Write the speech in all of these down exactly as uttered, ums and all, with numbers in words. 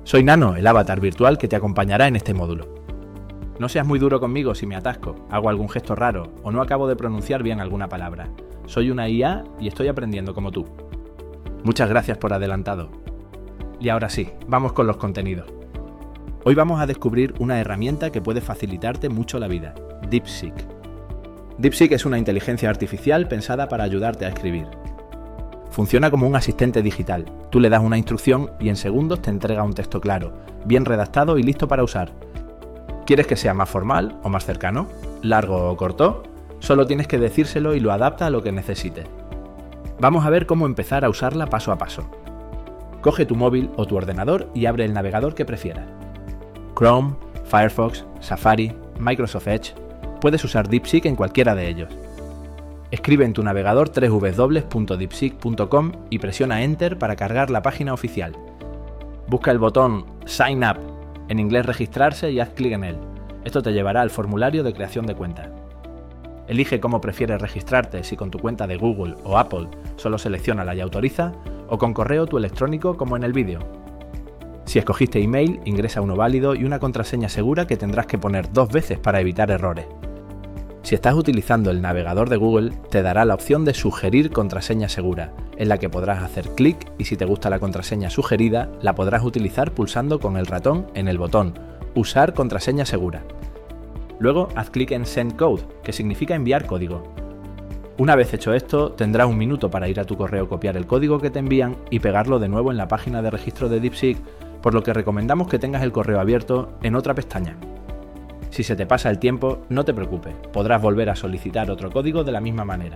Soy Nano, el avatar virtual que te acompañará en este módulo. No seas muy duro conmigo si me atasco, hago algún gesto raro o no acabo de pronunciar bien alguna palabra. Soy una I A y estoy aprendiendo como tú. Muchas gracias por adelantado. Y ahora sí, vamos con los contenidos. Hoy vamos a descubrir una herramienta que puede facilitarte mucho la vida, DeepSeek. DeepSeek es una inteligencia artificial pensada para ayudarte a escribir. Funciona como un asistente digital. Tú le das una instrucción y en segundos te entrega un texto claro, bien redactado y listo para usar. ¿Quieres que sea más formal o más cercano? ¿Largo o corto? Solo tienes que decírselo y lo adapta a lo que necesites. Vamos a ver cómo empezar a usarla paso a paso. Coge tu móvil o tu ordenador y abre el navegador que prefieras. Chrome, Firefox, Safari, Microsoft Edge. Puedes usar DeepSeek en cualquiera de ellos. Escribe en tu navegador doble u doble u doble u punto deepseek punto com y presiona Enter para cargar la página oficial. Busca el botón Sign Up, en inglés registrarse, y haz clic en él. Esto te llevará al formulario de creación de cuenta. Elige cómo prefieres registrarte, si con tu cuenta de Google o Apple, solo selecciónala y autoriza, o con correo tu electrónico como en el vídeo. Si escogiste email, ingresa uno válido y una contraseña segura que tendrás que poner dos veces para evitar errores. Si estás utilizando el navegador de Google, te dará la opción de sugerir contraseña segura, en la que podrás hacer clic y si te gusta la contraseña sugerida, la podrás utilizar pulsando con el ratón en el botón Usar contraseña segura. Luego haz clic en Send Code, que significa enviar código. Una vez hecho esto, tendrás un minuto para ir a tu correo, copiar el código que te envían y pegarlo de nuevo en la página de registro de DeepSeek, por lo que recomendamos que tengas el correo abierto en otra pestaña. Si se te pasa el tiempo, no te preocupes, podrás volver a solicitar otro código de la misma manera.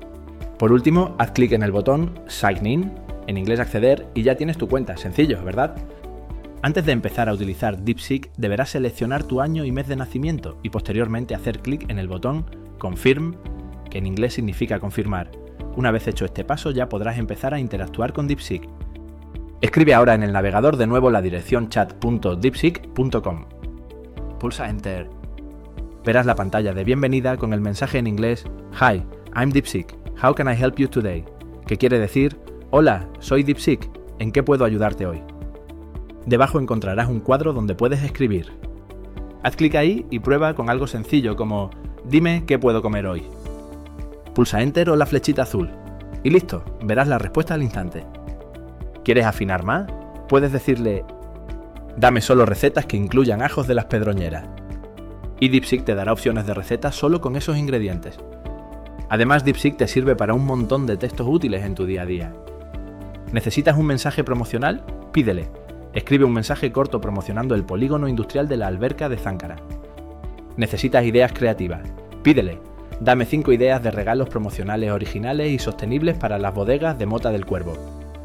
Por último, haz clic en el botón Sign In, en inglés acceder, y ya tienes tu cuenta. Sencillo, ¿verdad? Antes de empezar a utilizar DeepSeek, deberás seleccionar tu año y mes de nacimiento y posteriormente hacer clic en el botón Confirm, que en inglés significa confirmar. Una vez hecho este paso, ya podrás empezar a interactuar con DeepSeek. Escribe ahora en el navegador de nuevo la dirección chat punto deepseek punto com. Pulsa Enter. Verás la pantalla de bienvenida con el mensaje en inglés Hi, I'm DeepSeek. How can I help you today? Que quiere decir Hola, soy DeepSeek. ¿En qué puedo ayudarte hoy? Debajo encontrarás un cuadro donde puedes escribir. Haz clic ahí y prueba con algo sencillo como Dime qué puedo comer hoy. Pulsa Enter o la flechita azul. Y listo, verás la respuesta al instante. ¿Quieres afinar más? Puedes decirle Dame solo recetas que incluyan ajos de las pedroñeras. Y DeepSeek te dará opciones de recetas solo con esos ingredientes. Además, DeepSeek te sirve para un montón de textos útiles en tu día a día. ¿Necesitas un mensaje promocional? Pídele. Escribe un mensaje corto promocionando el polígono industrial de la alberca de Záncara. ¿Necesitas ideas creativas? Pídele. Dame cinco ideas de regalos promocionales originales y sostenibles para las bodegas de Mota del Cuervo.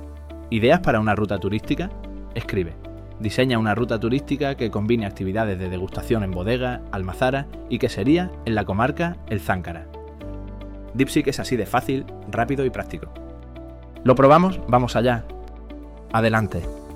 ¿Ideas para una ruta turística? Escribe. Diseña una ruta turística que combine actividades de degustación en bodega, almazara y quesería en la comarca El Záncara. DeepSeek es así de fácil, rápido y práctico. ¿Lo probamos? Vamos allá. Adelante.